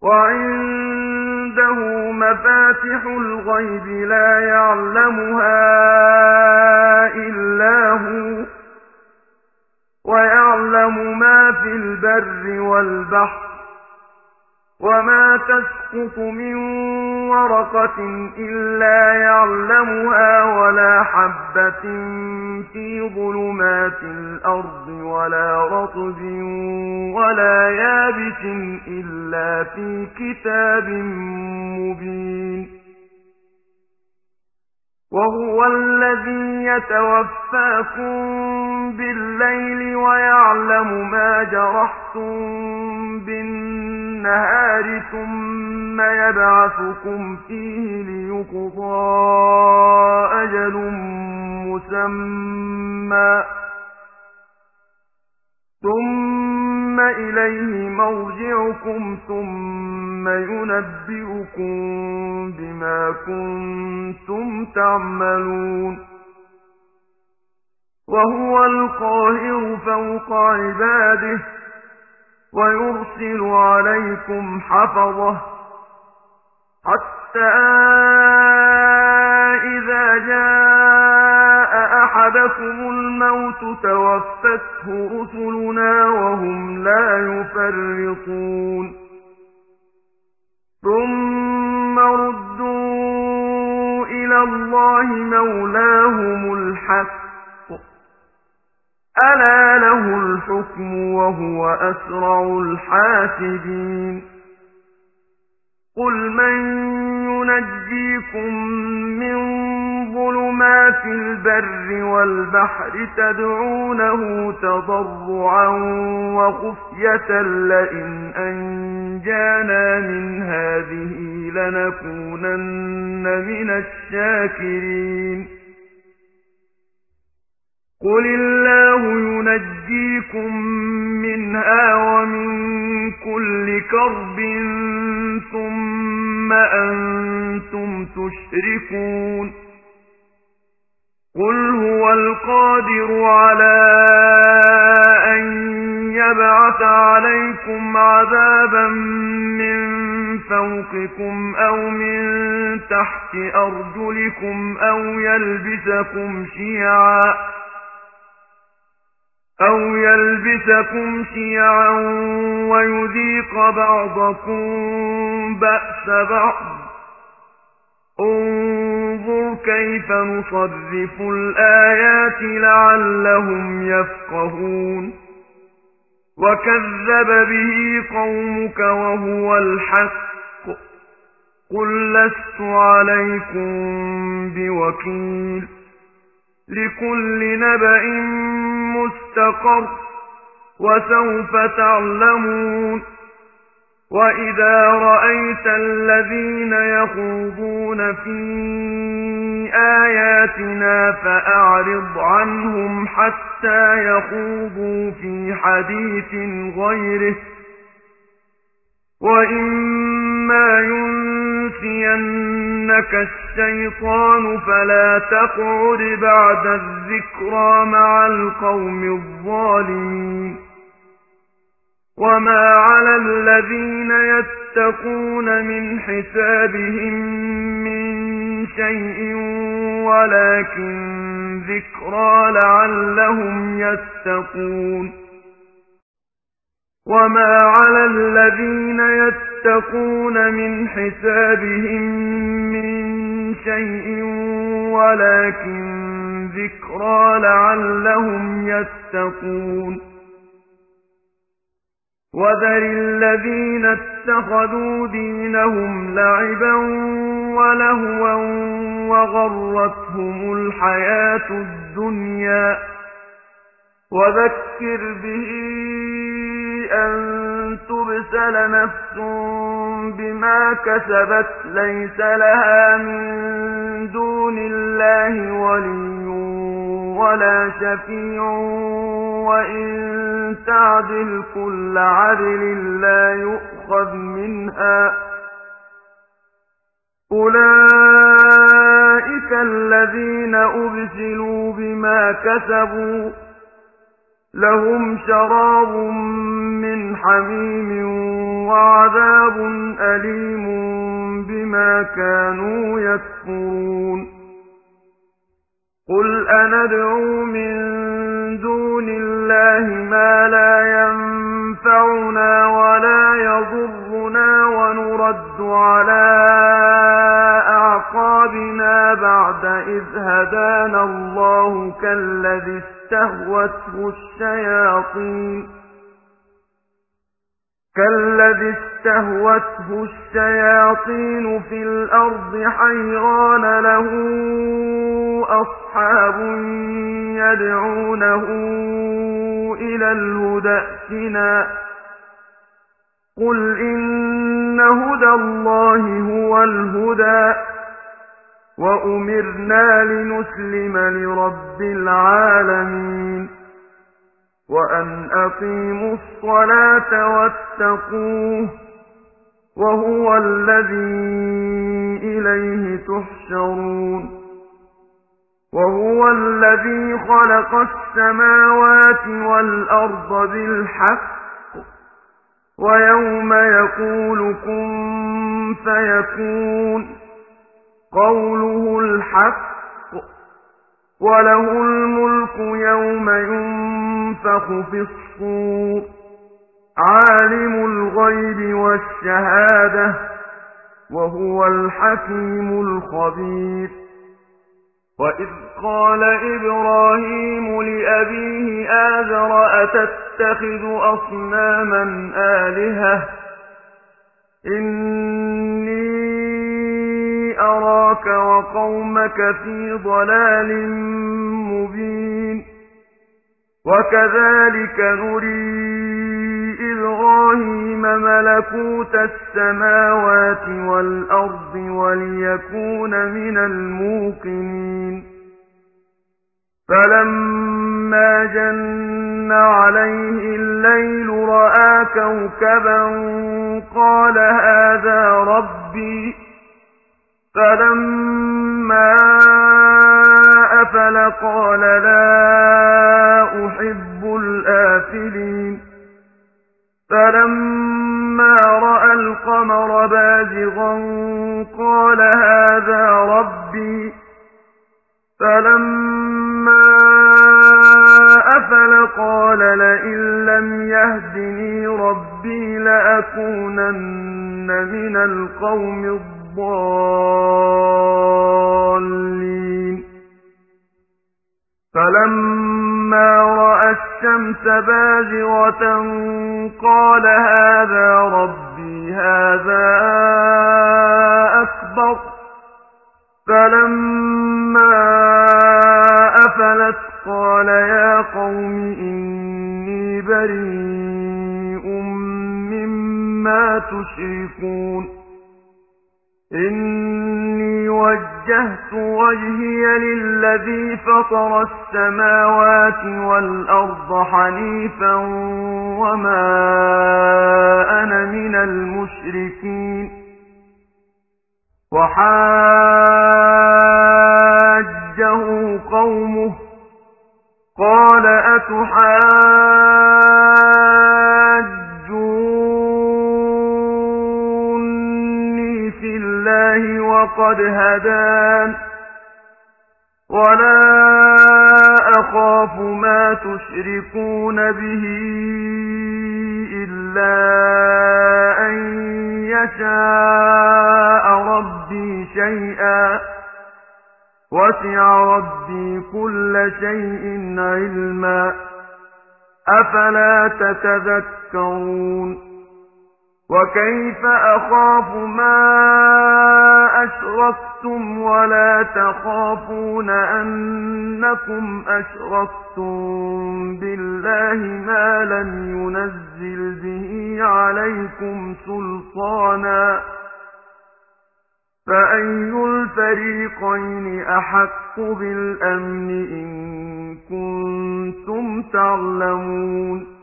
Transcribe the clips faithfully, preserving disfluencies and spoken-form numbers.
وعنده مفاتح الغيب لا يعلمها إلا هو ويعلم ما في البر والبحر وما تسقط من ورقة إلا يعلمها ولا حبة في ظلمات الأرض ولا رطب ولا يابس إلا في كتاب مبين. وهو الذي يتوفاكم بالليل ويعلم ما جرحتم بالنهار ثم يبعثكم فيه ليقضى أجل مسمى ثم إليه مرجعكم ثم ينبئكم بما كنتم تعملون. وهو القاهر فوق عباده ويرسل عليكم حفظه حتى إذا جاء أحدكم الموت توفته رسلنا وهم لا يفرطون ثم ردوا إلى الله مولاهم الحق ألا له الحكم وهو أسرع الحاسبين. قل من ينجيكم من ظلمات البر والبحر تدعونه تضرعا وخفية لئن أنجانا من هذه لنكونن من الشاكرين. قل الله ينجيكم منها ومن كل كرب ثم أنتم تشركون. قل هو القادر على أن يبعث عليكم عذابا من فوقكم أو من تحت أرجلكم أو يلبسكم شيعا أو يلبسكم شيعا ويذيق بعضكم بأس بعض. انظر كيف نصرف الآيات لعلهم يفقهون. وكذب به قومك وهو الحق قل لست عليكم بوكيل لكل نبأ مستقر وسوف تعلمون. وإذا رأيت الذين يخوضون في آياتنا فأعرض عنهم حتى يخوضوا في حديث غيره وإما ينسينك الشيطان فلا تقعد بعد الذكرى مع القوم الظالمين. وما على الذين يتقون من حسابهم من شيء ولكن ذكرى لعلهم يتقون. وما على الذين يتقون من حسابهم من شيء ولكن ذكرى لعلهم يتقون. وذر الذين اتخذوا دينهم لعبا ولهوا وغرتهم الحياة الدنيا وذكر به أن تبسل نفس بما كسبت ليس لها من دون الله ولي ولا شفيع وإن تعدل كل عدل لا يؤخذ منها. أولئك الذين أبسلوا بما كسبوا لهم شراب من حميم وعذاب أليم بما كانوا يكفرون قل أندعو من دون الله ما لا ينفعنا ولا يضرنا ونرد على أعقابنا بعد إذ هدانا الله كالذي استهوته الشياطين كالذي استهوته الشياطين في الأرض حيران له أصحاب يدعونه إلى الهدى ائتنا قل إن هدى الله هو الهدى وأمرنا لنسلم لرب العالمين وأن أقيموا الصلاة واتقوه وهو الذي إليه تحشرون وهو الذي خلق السماوات والأرض بالحق ويوم يقول كن فيكون قوله الحق وله الملك يوم ينفخ في الصور عالم الغيب والشهادة وهو الحكيم الخبير وإذ قال إبراهيم لأبيه آزر أتتخذ أصناما آلهة إني أراك وقومك في ضلال مبين وكذلك نري إبراهيم ملكوت السماوات والأرض وليكون من الموقنين فلما جن عليه الليل رأى كوكبا قال هذا ربي فلما أفل قال لا أحب الآفلين فلما رأى القمر بازغا قال هذا ربي فلما أفل قال لئن لم يهدني ربي لأكونن من القوم الضالين فلما رأى الشمس بازغة قال هذا ربي هذا أكبر فلما أفلت قال يا قوم إني بريء مما تشركون إني وجهت وجهي للذي فطر السماوات والأرض حنيفا وما أنا من المشركين وحاجه قومه قال أتحاجوني في الله وقد هدان ولا أخاف ما تشركون به إلا أن يشاء ربي شيئا وسع ربي كل شيء علما أفلا تتذكرون وكيف أخاف ما أشركتم ولا تخافون أنكم أشركتم بالله ما لم ينزل به عليكم سلطانا فأي الفريقين أحق بالأمن إن كنتم تعلمون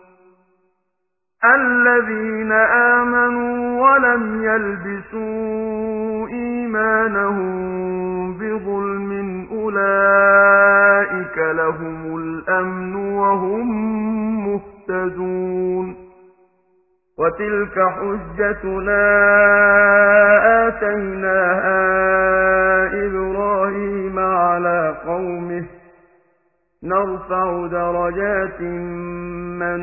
الذين آمنوا ولم يلبسوا إيمانهم بظلم أولئك لهم الأمن وهم مهتدون وتلك حجتنا آتيناها إبراهيم على قومه نرفع درجات من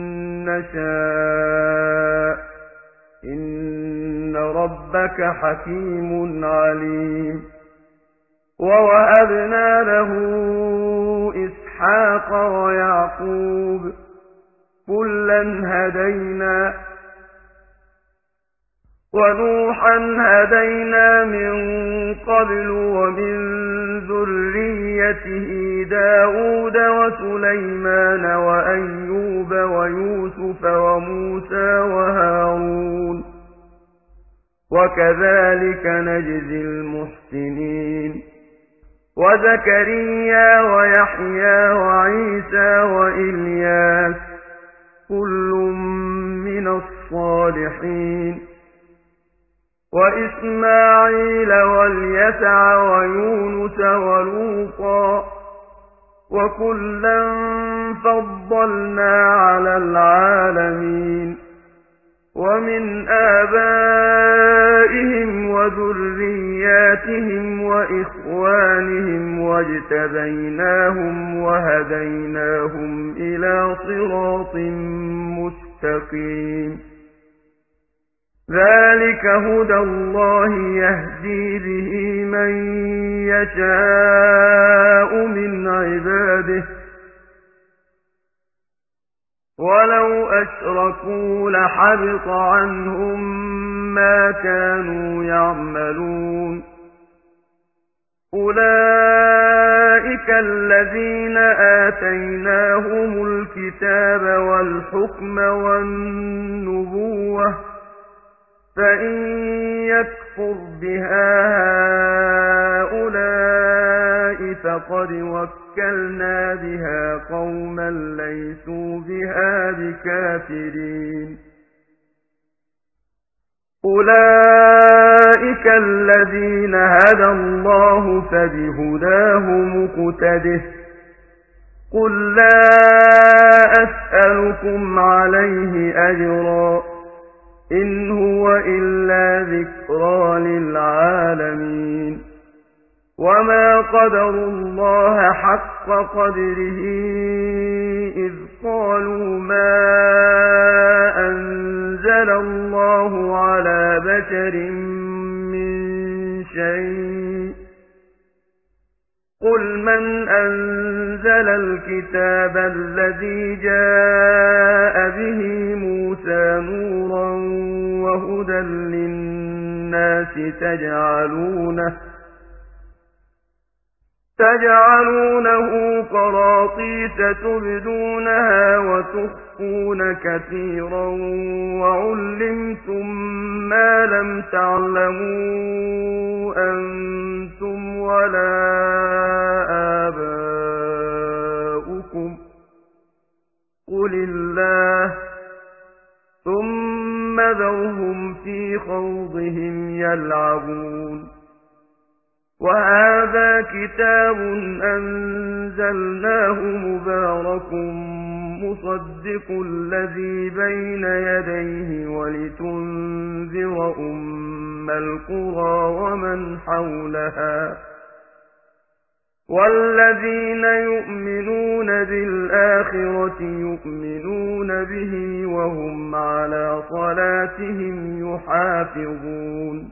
نشاء إن ربك حكيم عليم ووهبنا له إسحاق ويعقوب كلا هدينا ونوحا هدينا من قبل ومن ذريته داود وسليمان وأيوب ويوسف وموسى وهارون وكذلك نجزي المحسنين وزكريا ويحيى وعيسى وإلياس كل من الصالحين وإسماعيل واليسع ويونس ولوطا وكلا فضلنا على العالمين ومن آبائهم وذرياتهم وإخوانهم واجتبيناهم وهديناهم إلى صراط مستقيم ذلك هدى الله يهدي به من يشاء من عباده ولو أشركوا لحبط عنهم ما كانوا يعملون أولئك الذين آتيناهم الكتاب والحكم والنبوة فإن يكفر بها هؤلاء فقد وكلنا بها قوما ليسوا بها بكافرين أولئك الذين هدى الله فبهداه مقتده قل لا أسألكم عليه أجرا إن هو إلا ذكرى للعالمين وما قدروا الله حق قدره إذ قالوا ما أنزل الله على بشر من شيء قل من أنزل الكتاب الذي جاء به موسى نورا وهدى للناس تجعلونه تجعلونه قراطيس تبدونها وتخفون كثيرا وعلمتم ما لم تعلموا أنتم ولا آباؤكم قل الله ثم ذرهم في خوضهم يلعبون وهذا كتاب أنزلناه مبارك مصدق الذي بين يديه ولتنذر أم القرى ومن حولها والذين يؤمنون بالآخرة يؤمنون به وهم على صلاتهم يحافظون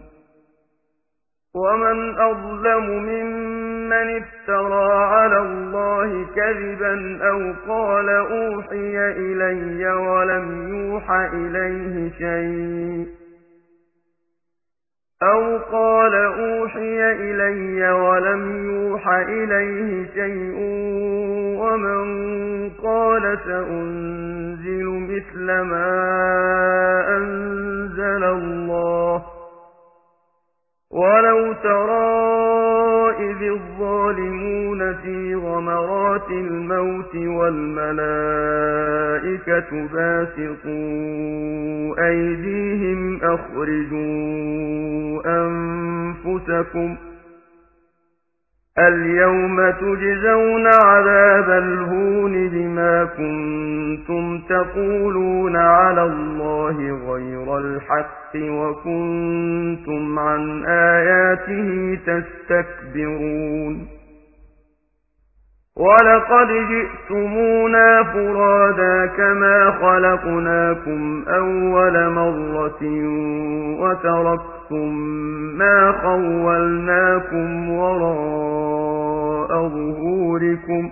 ومن أظلم ممن افترى على الله كذبا أو قال أوحي إلي ولم يوحى إليه شيء أو قال أوحي إلي ولم يوحى إليه شيء ومن قال سأنزل مثل ما أنزل الله ولو ترى إذ الظالمون في غمرات الموت والملائكة باسطوا أيديهم أخرجوا أنفسكم اليوم تجزون عذاب الهون بما كنتم تقولون على الله غير الحق وكنتم عن آياته تستكبرون ولقد جئتمونا فرادا كما خلقناكم أول مرة وتركتم ما خولناكم وراء ظهوركم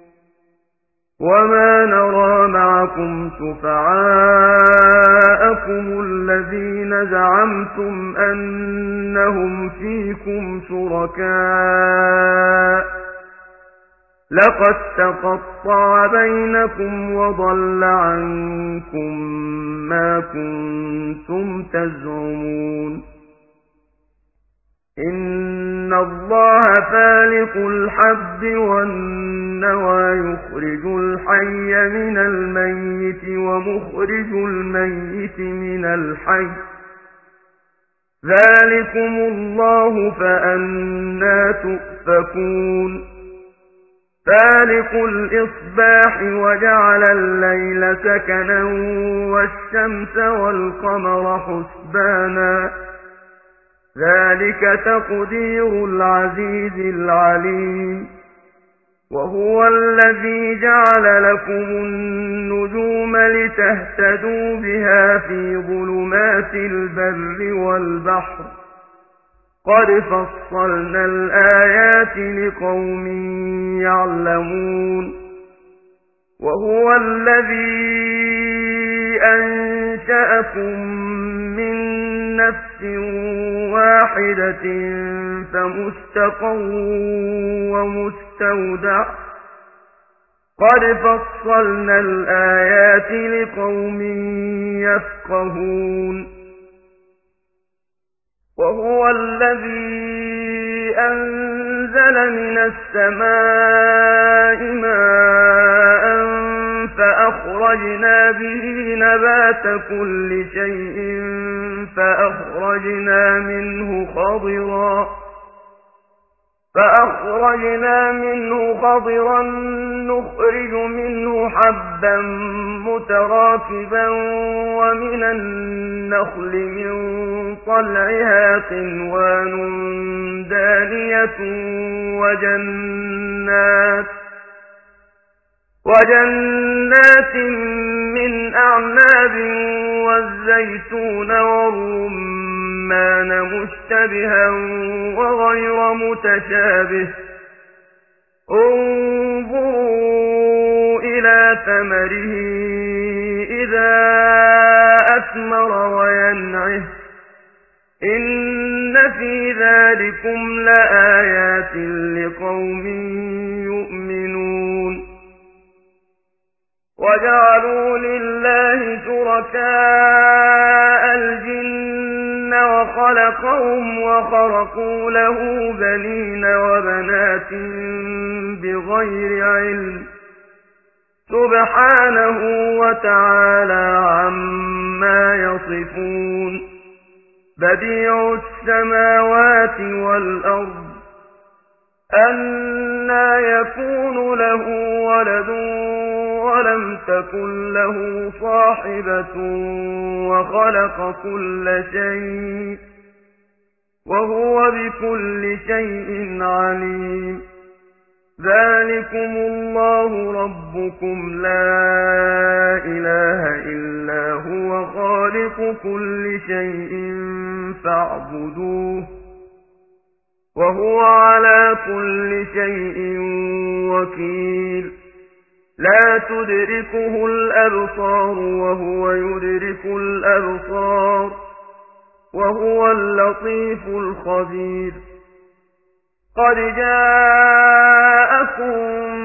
وما نرى معكم شفعاءكم الذين زعمتم أنهم فيكم شركاء لقد تقطع بينكم وضل عنكم ما كنتم تزعمون إن الله فالق الحب والنوى يخرج الحي من الميت ومخرج الميت من الحي ذلكم الله فأنى تؤفكون فالق الإصباح وجعل الليل سكنا والشمس والقمر حسبانا ذلك تقدير العزيز العليم وهو الذي جعل لكم النجوم لتهتدوا بها في ظلمات البر والبحر قد فصلنا الآيات لقوم يعلمون وهو الذي أنشأكم من نفس واحدة فمستقر ومستودع قد فصلنا الآيات لقوم يفقهون وهو الذي أنزل من السماء ماء فأخرجنا به نبات كل شيء فأخرجنا منه خضرا فأخرجنا منه خضرا نخرج منه حبا متراكبا ومن النخل من طلعها قنوان دانية وجنات وجنات من أعناب والزيتون والرمان مشتبها وغير متشابه انظروا إلى ثمره إذا أثمر وينعه إن في ذلكم لآيات لقوم يؤمنون وجعلوا لله شركاء الجن وخلقهم وخرقوا له بنين وبنات بغير علم سبحانه وتعالى عما يصفون بديع السماوات والأرض أنى يكون له ولد ولم تكن له صاحبة وخلق كل شيء وهو بكل شيء عليم ذلكم الله ربكم لا إله إلا هو خالق كل شيء فاعبدوه وهو على كل شيء وكيل لا تدركه الأبصار وهو يدرك الأبصار وهو اللطيف الخبير قد جاءكم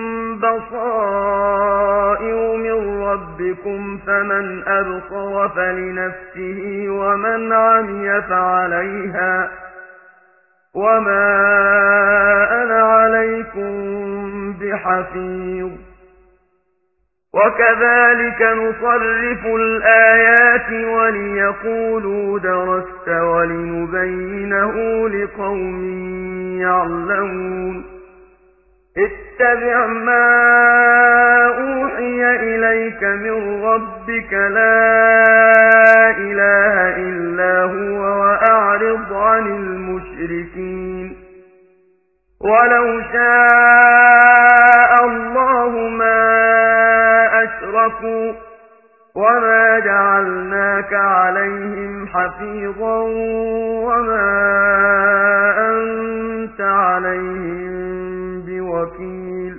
بصائر من ربكم فمن أبصر فلنفسه ومن عمي فعليها وما أنا عليكم بحفيظ وكذلك نصرف الآيات وليقولوا درست ولنبينه لقوم يعلمون اتبع ما أوحي إليك من ربك لا إله إلا هو وأعرض عن المشركين ولو شاء الله ما أشركوا وما جعلناك عليهم حفيظا وما أنت عليهم بوكيل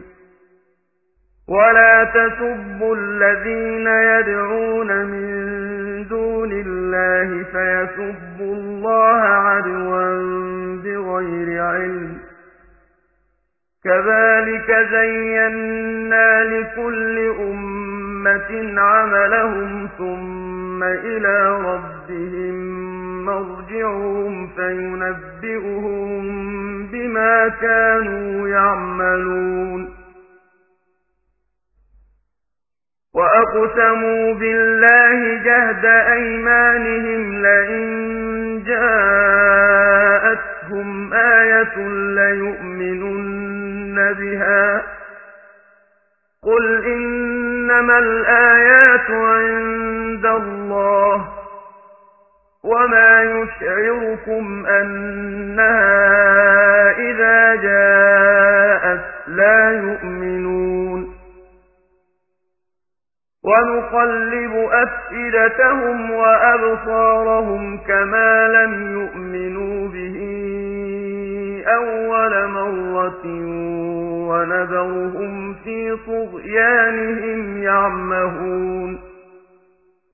ولا تسبوا الذين يدعون من دون الله فيسبوا الله عدوا بغير علم كذلك زينا لكل أمة عملهم ثم إلى ربهم مرجعهم فينبئهم بما كانوا يعملون وأقسموا بالله جهد أيمانهم لئن جاءتهم آية ليؤمنن بها قل إنما الآيات عند الله وما يشعركم أنها إذا جاءت لا يؤمنون ونقلب أفئدتهم وأبصارهم كما لم يؤمنوا به أول مرة ونذرهم في طغيانهم يعمهون